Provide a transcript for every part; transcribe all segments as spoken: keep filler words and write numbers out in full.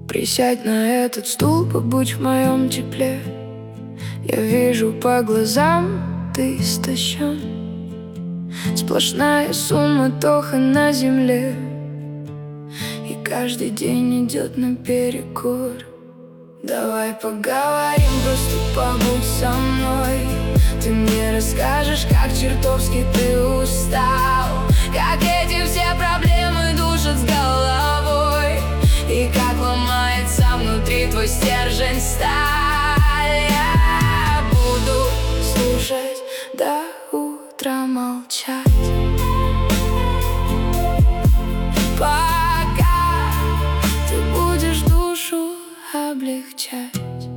Присядь на этот стул, побудь в моем тепле. Я вижу по глазам, ты истощен. Сплошная суматоха на земле, и каждый день идет наперекор. Давай поговорим, просто побудь со мной. Ты мне расскажешь, как чертовски ты устал, как эти все проблемы душат с головой, и как ломается внутри твой стержень сталь. Я буду слушать до утра, молчать, пока ты будешь душу облегчать.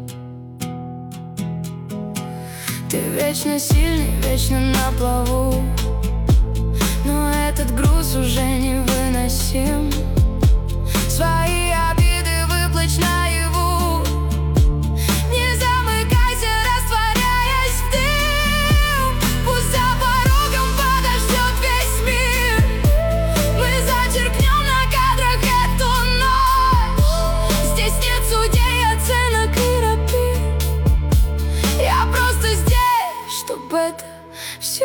Ты вечно сильный, вечно на плаву, но этот груз уже невыносим. Свои обиды выплачь наяву. Не замыкайся, растворяясь в дым. Пусть за порогом подождет весь мир. Мы зачеркнем на кадрах эту ночь. Здесь нет судей, оценок и рапир. Я просто здесь, чтобы это все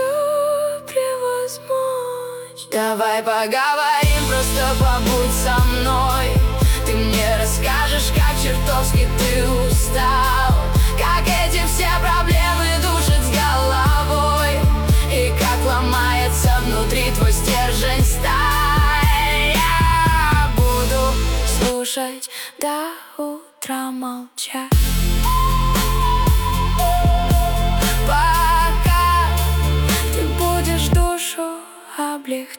превозмочь. Давай поговорим, просто побудь со мной. Ты мне расскажешь, как чертовски ты устал, как эти все проблемы душат с головой, и как ломается внутри твой стержень сталь. Я буду слушать до утра, молчать, пока ты будешь душу облегчать.